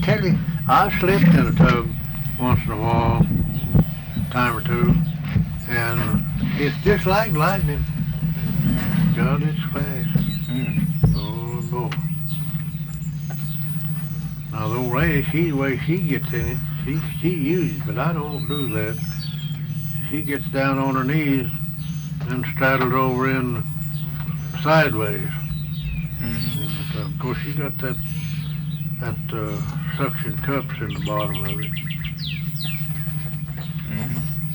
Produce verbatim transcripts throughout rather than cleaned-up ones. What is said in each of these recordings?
tell you, I slept in a tub once in a while, time or two, and it's just like lightning. God, it's fast. Mm. Oh boy. Now the old lady, she the way she gets in it, she she uses, but I don't do that. She gets down on her knees and straddles over in sideways. Mm-hmm. And, uh, of course, she got that that uh, suction cups in the bottom of it. Mm-hmm.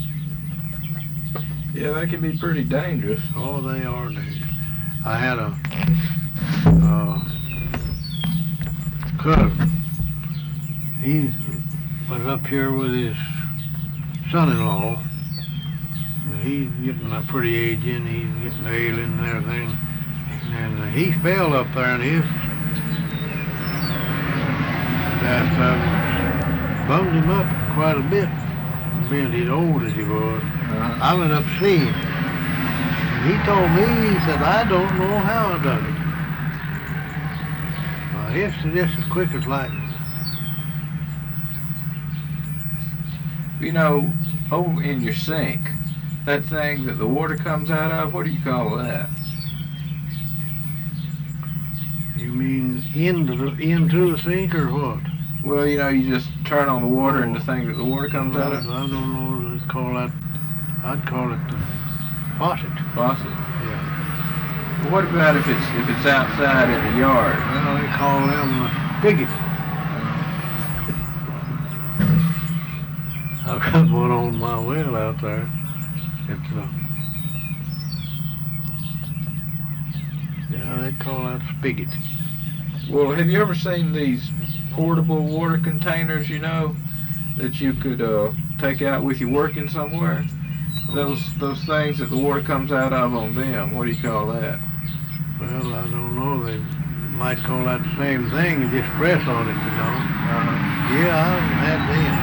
Yeah, that can be pretty dangerous. Oh, they are dangerous. I had a uh, cousin. He was up here with his son-in-law. He's getting a pretty aging. He's getting ailing and everything. And uh, he fell up there in his bathtub. Bummed him up quite a bit, being as old as he was. Uh-huh. I went up to see him. And he told me, he said, I don't know how I done it. Well, it's just as quick as lightning. You know, over in your sink, that thing that the water comes out of, what do you call that? You mean into the, into the sink or what? Well, you know, you just turn on the water and the thing that the water comes I, out of? I don't know what they call that. I'd call it the faucet. Faucet. Yeah. Well, what about if it's if it's outside in the yard? Well, they call them the spigot. I've got one on my well out there. It's uh, yeah, they call that spigot. Well, have you ever seen these portable water containers, you know, that you could uh, take out with you working somewhere? Those those things that the water comes out of on them, what do you call that? Well, I don't know. They might call that the same thing and just press on it, you know. Uh-huh. Yeah, I've had them.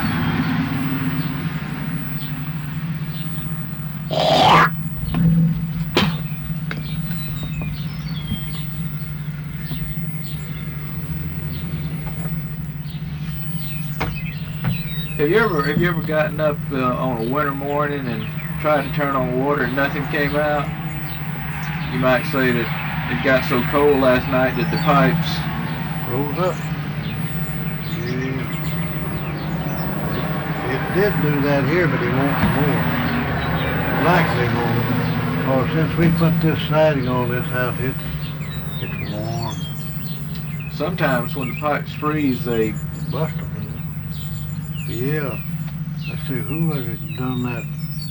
Have you ever have you ever gotten up uh, on a winter morning and tried to turn on water and nothing came out? You might say that it got so cold last night that the pipes Rose up. Yeah. It, it did do that here, but it won't more. Likely more. Or since we put this siding on this house, it's it's warm. sometimes when the pipes freeze, they Bust them. Yeah. Let's see, who has done that?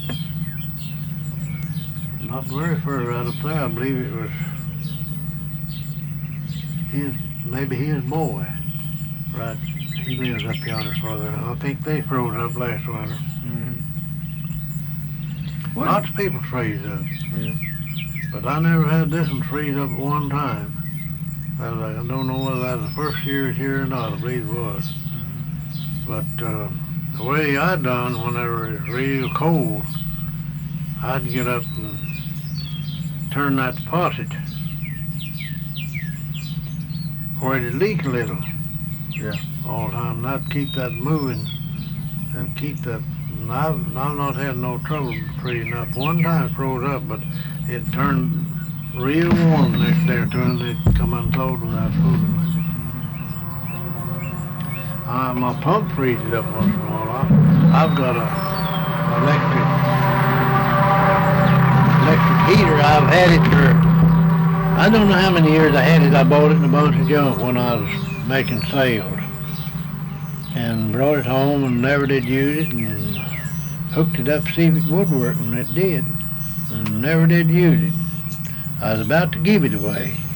Not very far right up there. I believe it was his, maybe his boy. Right. He lives up yonder further. I think they froze up last winter. Mm-hmm. Lots of people freeze up. Yeah. But I never had this one freeze up at one time. I, was like, I don't know whether that was the first year here or not. I believe it was. But uh, the way I done whenever it was real cold, I'd get up and turn that faucet where it'd leak a little. Yeah. All the time. And I'd keep that moving and keep that. And I've, I've not had no trouble freezing up. One time it froze up, but it turned real warm the next day or two, and it'd come uncold without fooling with it. Uh, my pump freezes up once in a while. I, I've got a electric electric heater. I've had it for, I don't know how many years I had it. I bought it in a bunch of junk when I was making sales. And brought it home and never did use it, and hooked it up to see if it would work, and it did. And never did use it. I was about to give it away.